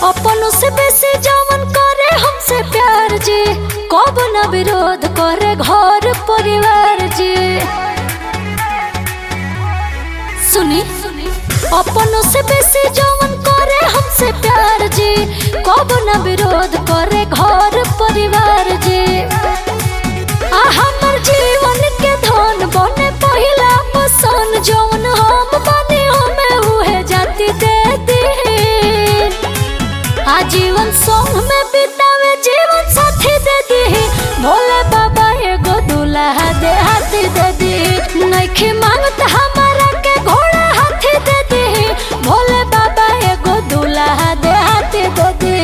अपनों से बेसी जवन करे हमसे प्यार जी, कब न विरोध करे घर परिवार जी। सुनी अपनों से बेसी जवन करे हमसे प्यार जी, कब न विरोध करे घर परिवार जी। हमर जीवन के धन बने पहिला पसंद, जवन हम बने हमें उहे जाति दे दी। जीवन संग में बितावे जीवन साथी दे दी, भोले बाबा एगो दूल्हा दे हाथी दे दी। नइखे मांगत हमारा के घोड़ा हाथी दे दी, भोले बाबा एगो दूल्हा दे हाथी दे दी।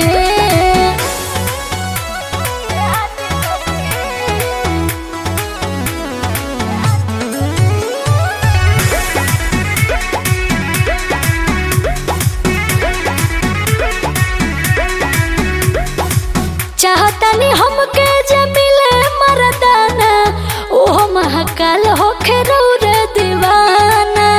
चाहतानी हमके जे मिले मर्दाना, ओहो महाकाल होखे रौरे दीवाना।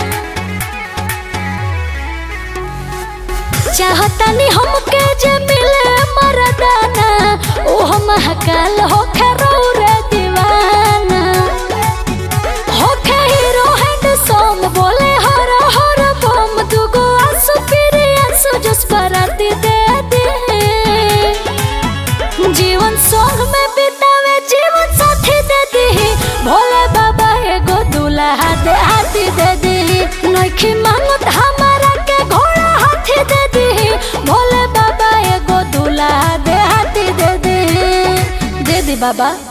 चाहतानी हमके जे मिले मर्दाना, ओहो महाकाल होखे रौरे दीवाना। होखे हीरो हैंडसम बोले हर हर बम, दुगो आंसू पीरी आंसू जस बराती दे दे। जीवन संग में बितावे जीवन साथी दे दी, भोले बाबा एगो दूल्हा दे हाथी दे दी। नइखे मांगत हमारा के घोड़ा हाथी दे दी, भोले बाबा एगो दूल्हा दे हाथी दे दी। दे दी बाबा।